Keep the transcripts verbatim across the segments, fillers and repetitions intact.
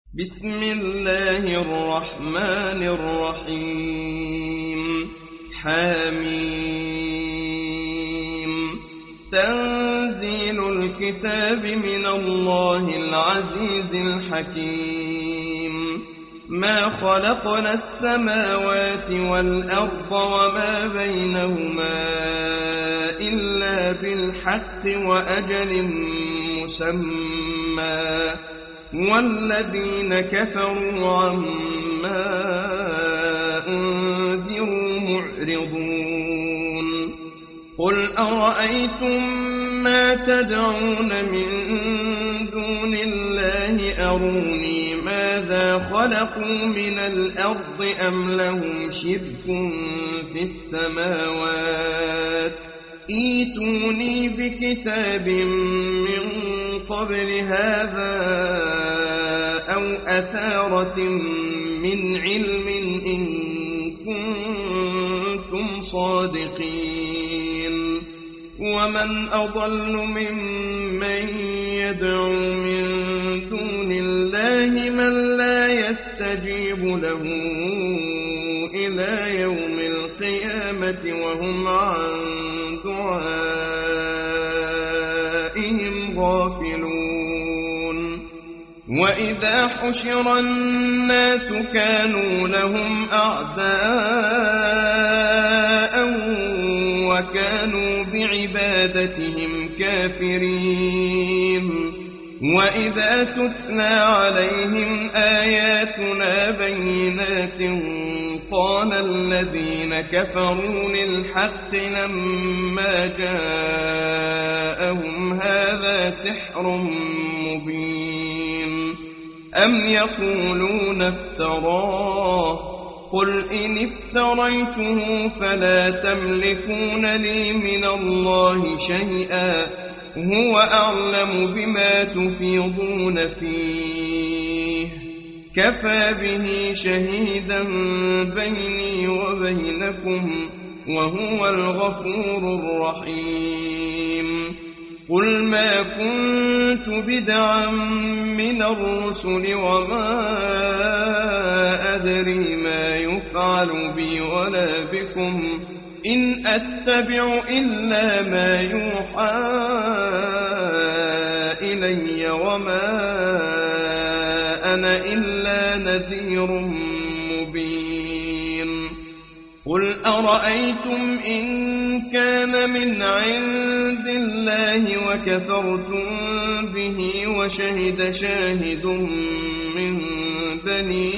بسم الله الرحمن الرحيم. حميم. تنزيل الكتاب من الله العزيز الحكيم. ما خلقنا السماوات والأرض وما بينهما إلا بالحق وأجل مسمى، والذين كفروا عما أنذروا معرضون. قل أرأيتم ما تدعون من دون الله أروني ماذا خلقوا من الأرض أم لهم شرك في السماوات؟ ائتوني بكتاب من قبل هذا أو أثارة من علم إن كنتم صادقين. ومن أضل ممن يدعو من دون الله من لا يستجيب له إلى يوم القيامة وهم عن دعائهم غافلون. وإذا حشر الناس كانوا لهم أعداء وكانوا بعبادتهم كافرين. وإذا تتلى عليهم آياتنا بينات قال الذين كفروا للحق لما جاءهم هذا سحر مبين. أم يقولون افتراه؟ قل إن افتريته فلا تملكون لي من الله شيئا، هو أعلم بما تفيضون فيه، كفى به شهيدا بيني وبينكم وهو الغفور الرحيم. قل ما كنت بدعا من الرسل وما أدري ما يفعل بي ولا بكم، إن أتبع إلا ما يوحى إلي وما أنا إلا نذير مبين. قل أرأيتم إن كان من عند الله وكفرتم به وشهد شاهد من بني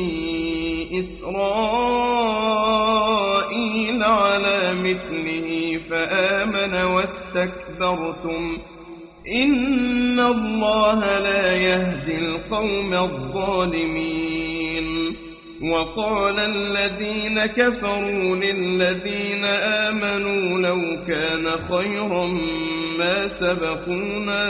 إسرائيل على مثله فآمن واستكبرتم، إن الله لا يهدي القوم الظالمين. وقال الذين كفروا للذين آمنوا لو كان خيرا ما سبقونا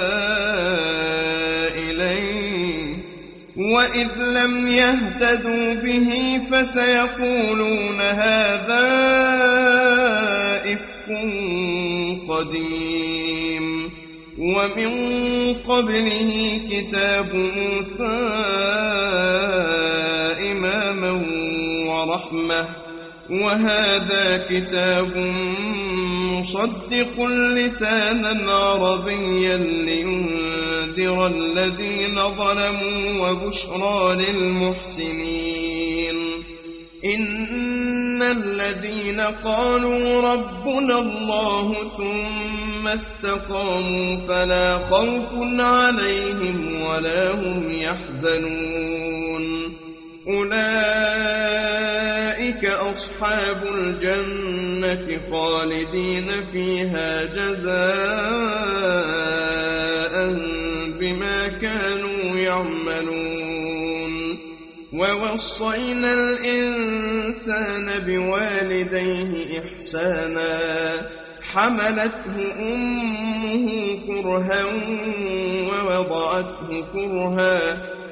إليه، وإذ لم يهتدوا به فسيقولون هذا إفك قديم. ومن قبله كتاب موسى إماما ورحمة، وهذا كتاب مصدق لسانا عربيا لينذر الذين ظلموا وبشرى للمحسنين. إن الذين قالوا ربنا الله ثم استقاموا فلا خوف عليهم ولا هم يحزنون. أولئك أصحاب الجنة خالدين فيها جزاء بما كانوا يعملون. ووصينا الإنسان بوالديه إحسانا، حملته أمه كرها ووضعته كرها،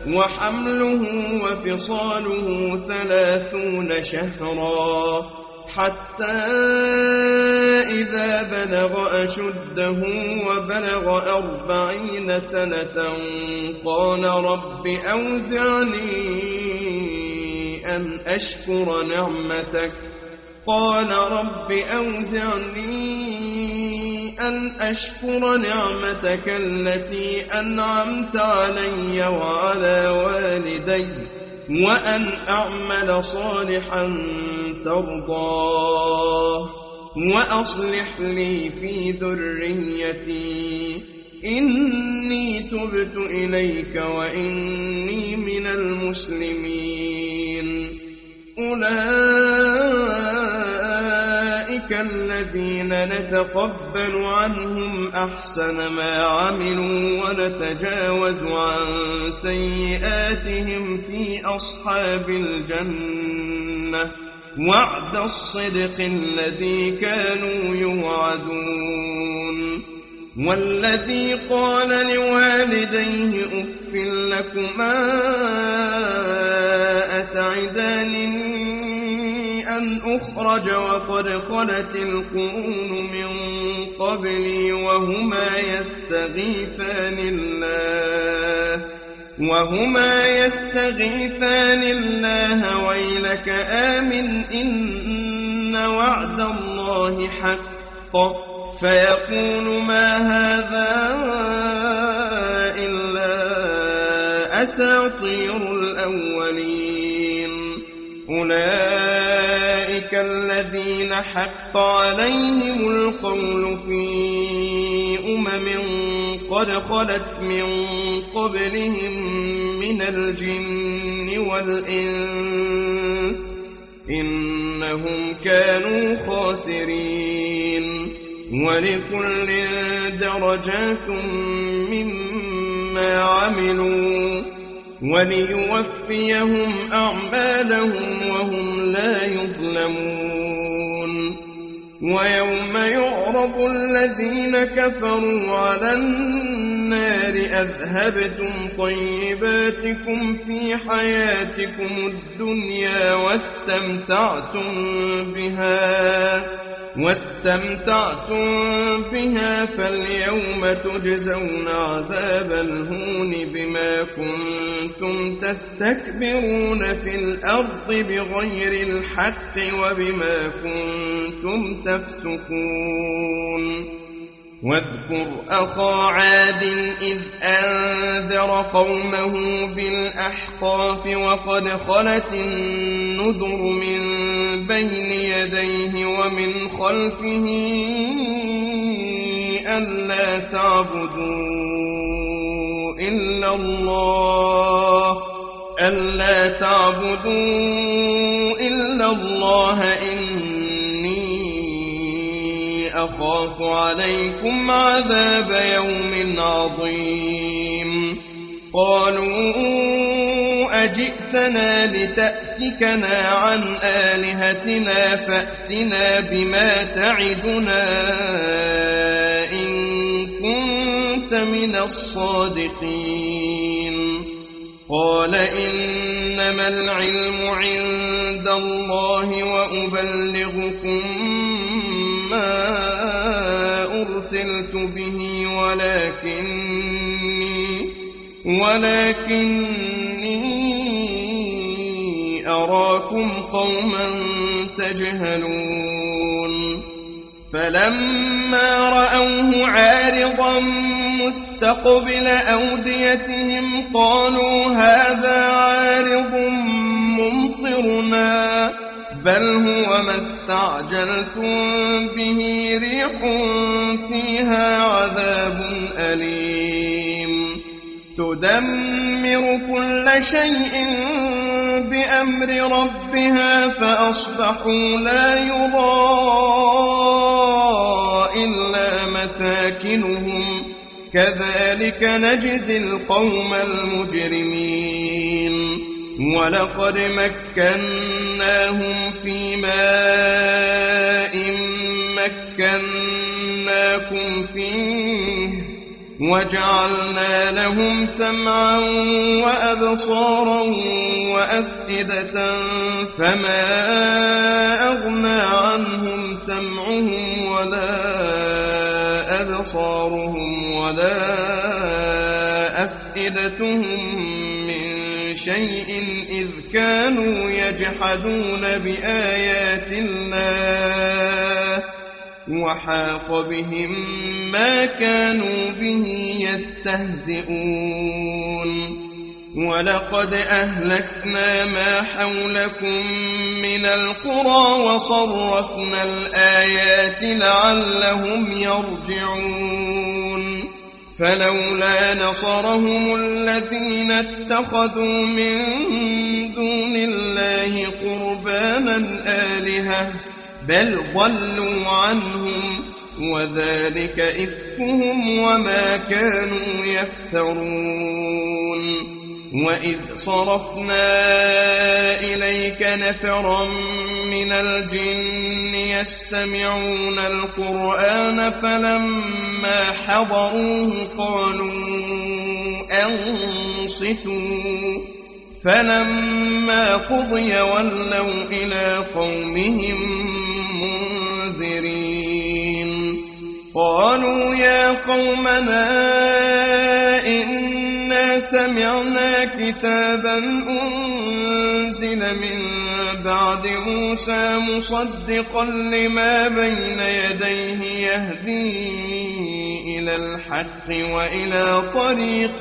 وحمله وفصاله ثلاثون شهرا، حتى إذا بلغ أشده وبلغ أربعين سنة قال رب أوزعني أن أشكر نعمتك قال رب أوزعني أن أشكر نعمتك التي أنعمت علي وعلى والدي وأن أعمل صالحا ترضاه وأصلح لي في ذريتي إني تبت إليك وإني من المسلمين. أولئك الذين نتقبل عنهم أحسن ما عملوا ونتجاوز عن سيئاتهم في أصحاب الجنة وعد الصدق الذي كانوا يوعدون. والذي قال لوالديه أف لكما أتعدانني أن أخرج وقد خلت القرون من قبلي وهما يستغيثان الله وهما يستغيثان الله ويلك آمن إن وعد الله حق فيقول ما هذا إلا أساطير الأولين. أولئك الذين حق عليهم القول في أمم قد خلت من قبلهم من الجن والإنس إنهم كانوا خاسرين. ولكل درجات مما عملوا وليوفيهم أعمالهم وهم لا يظلمون. ويوم يعرض الذين كفروا على النار أذهبتم طيباتكم في حياتكم الدنيا واستمتعتم بها واستمتعتم بها فاليوم تجزون عذاب الهون بما كنتم تستكبرون في الأرض بغير الحق وبما كنتم تفسقون. واذكر أخا عاد إذ أنذر قومه بالأحقاف وقد خلت النذر من بين يديه ومن خلفه ألا تعبدوا إلا الله ألا تعبدوا إلا الله إني أخاف عليكم عذاب يوم عظيم. قالوا أجئتنا لتأفكنا عن آلهتنا فأتنا بما تعدنا إن كنت من الصادقين. قال إنما العلم عند الله وأبلغكم ما أرسلت به ولكني ولكني أراكم قوما تجهلون. فلما رأوه عارضا مستقبل أوديتهم قالوا هذا عارض ممطرنا بل هو ما استعجلتم به ريح فيها عذاب أليم تدمر كل شيء بأمر ربها فأصبحوا لا يرى إلا مساكنهم كذلك نجزي القوم المجرمين. ولقد مكناهم في ماء مكناكم فيه وجعلنا لهم سمعا وأبصارا وأفئدة فما أغنى عنهم سمعهم ولا أبصارهم ولا أفئدتهم من شيء إذ كانوا يجحدون بآيات الله وحاق بهم ما كانوا به يستهزئون ولقد أهلكنا ما حولكم من القرى وصرفنا الآيات لعلهم يرجعون فلولا نصرهم الذين اتخذوا من دون الله قربانا آلهة بل ضلوا عنهم وذلك إفكهم وما كانوا يفترون وإذ صرفنا إليك نفرا من الجن يستمعون القرآن فلما حضروه قالوا أنصتوا فلما قضي ولوا إلى قومهم منذرين قالوا يا قومنا إنا سمعنا كتابا أنزل من بعد موسى مصدقا لما بين يديه يهدي إلى الحق وإلى طريق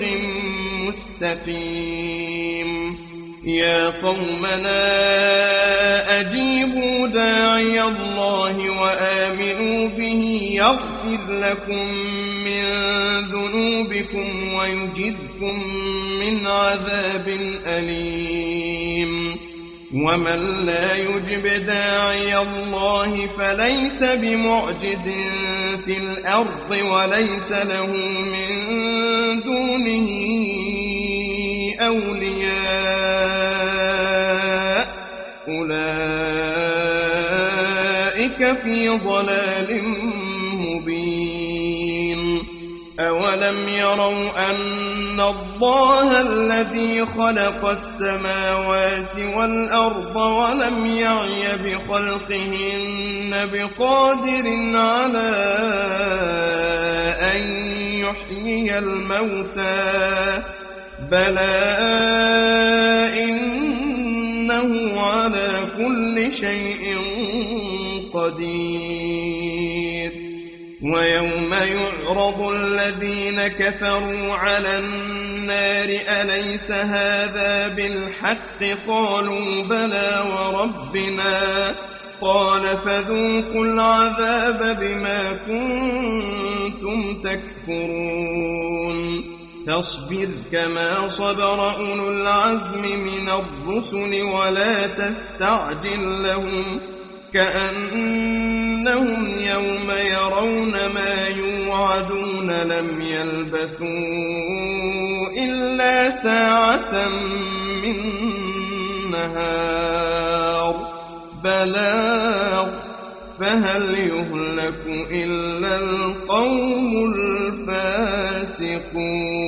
مستقيم يا قومنا أجيبوا داعي الله وآمنوا به يغفر لكم من ذنوبكم ويجركم من عذاب أليم ومن لا يجب داعي الله فليس بمعجز في الأرض وليس له من دونه أولياء أولئك في ضلال مبين أولم يروا أن الله الذي خلق السماوات والأرض ولم يعي بخلقهن بقادر على أن يحيي الموتى بلى إنه على كل شيء قدير ويوم يعرض الذين كفروا على النار أليس هذا بالحق قالوا بلى وربنا قال فذوقوا العذاب بما كنتم تكفرون فاصبر كما صبر أولو العزم من الرسل ولا تستعجل لهم كأنهم يوم يرون ما يوعدون لم يلبثوا إلا ساعة من نهار بلاغ فهل يهلك إلا القوم الفاسقون